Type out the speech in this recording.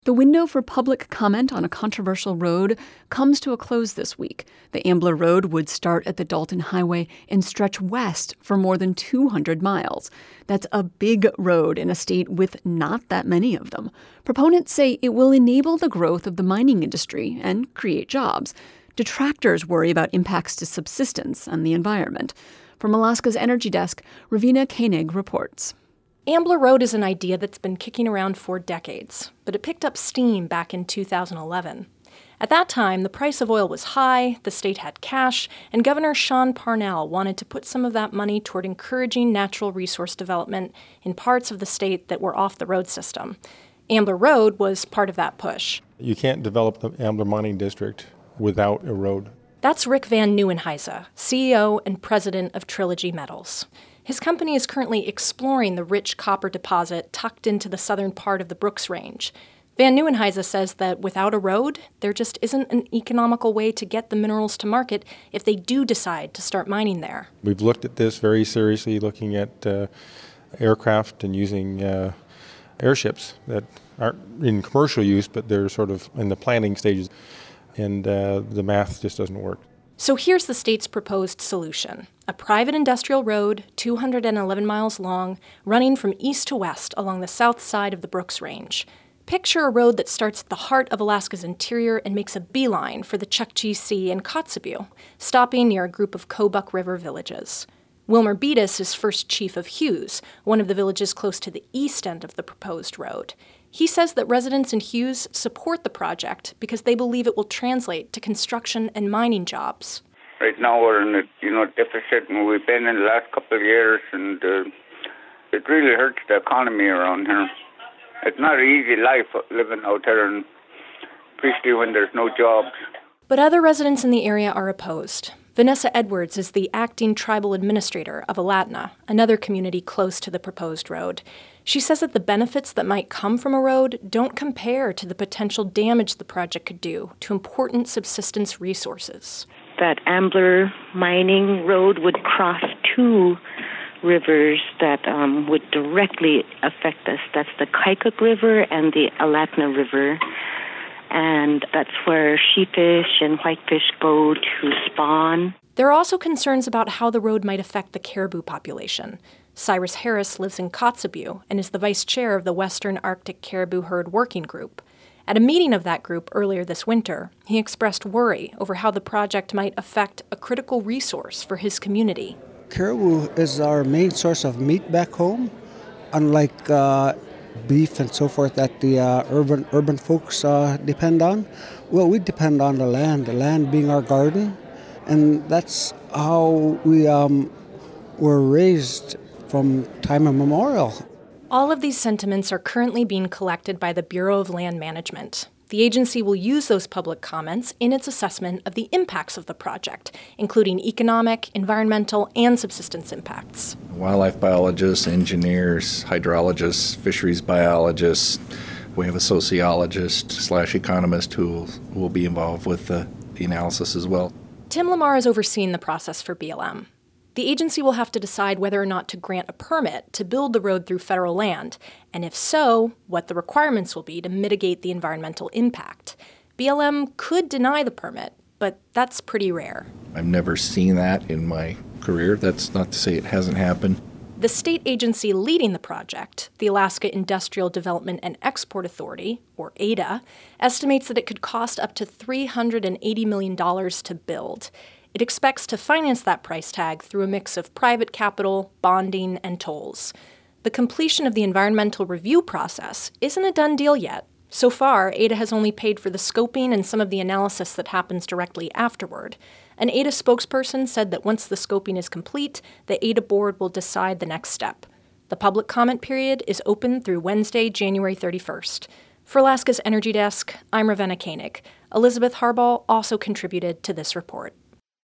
The window for public comment on a controversial road comes to a close this week. The Ambler Road would start at the Dalton Highway and stretch west for more than 200 miles. That's a big road in a state with not that many of them. Proponents say it will enable the growth of the mining industry and create jobs. Detractors worry about impacts to subsistence and the environment. From Alaska's Energy Desk, Ravina Koenig reports. Ambler Road is an idea that's been kicking around for decades, but it picked up steam back in 2011. At that time, the price of oil was high, the state had cash, and Governor Sean Parnell wanted to put some of that money toward encouraging natural resource development in parts of the state that were off the road system. Ambler Road was part of that push. You can't develop the Ambler Mining District without a road. That's Rick Van Nieuwenhuizen, CEO and president of Trilogy Metals. His company is currently exploring the rich copper deposit tucked into the southern part of the Brooks Range. Van Nieuwenhuizen says that without a road, there just isn't an economical way to get the minerals to market if they do decide to start mining there. We've looked at this very seriously, looking at aircraft and using airships that aren't in commercial use, but they're sort of in the planning stages, and the math just doesn't work. So here's the state's proposed solution. A private industrial road, 211 miles long, running from east to west along the south side of the Brooks Range. Picture a road that starts at the heart of Alaska's interior and makes a beeline for the Chukchi Sea and Kotzebue, stopping near a group of Kobuk River villages. Wilmer Beatus is first chief of Hughes, one of the villages close to the east end of the proposed road. He says that residents in Hughes support the project because they believe it will translate to construction and mining jobs. Right now we're in a deficit, and we've been in the last couple of years, and it really hurts the economy around here. It's not an easy life living out here, and especially when there's no jobs. But other residents in the area are opposed. Vanessa Edwards is the acting tribal administrator of Alatna, another community close to the proposed road. She says that the benefits that might come from a road don't compare to the potential damage the project could do to important subsistence resources. That Ambler mining road would cross two rivers that would directly affect us. That's the Kaikuk River and the Alatna River. And that's where sheefish and whitefish go to spawn. There are also concerns about how the road might affect the caribou population. Cyrus Harris lives in Kotzebue and is the vice chair of the Western Arctic Caribou Herd Working Group. At a meeting of that group earlier this winter, he expressed worry over how the project might affect a critical resource for his community. Caribou is our main source of meat back home, unlike beef and so forth that the urban folks depend on. Well, we depend on the land being our garden, and that's how we were raised from time immemorial. All of these sentiments are currently being collected by the Bureau of Land Management. The agency will use those public comments in its assessment of the impacts of the project, including economic, environmental, and subsistence impacts. Wildlife biologists, engineers, hydrologists, fisheries biologists. We have a sociologist/economist who will be involved with the analysis as well. Tim Lamar is overseeing the process for BLM. The agency will have to decide whether or not to grant a permit to build the road through federal land, and if so, what the requirements will be to mitigate the environmental impact. BLM could deny the permit, but that's pretty rare. I've never seen that in my career. That's not to say it hasn't happened. The state agency leading the project, the Alaska Industrial Development and Export Authority, or ADA, estimates that it could cost up to $380 million to build. It expects to finance that price tag through a mix of private capital, bonding, and tolls. The completion of the environmental review process isn't a done deal yet. So far, ADA has only paid for the scoping and some of the analysis that happens directly afterward. An ADA spokesperson said that once the scoping is complete, the ADA board will decide the next step. The public comment period is open through Wednesday, January 31st. For Alaska's Energy Desk, I'm Ravina Koenig. Elizabeth Harbaugh also contributed to this report.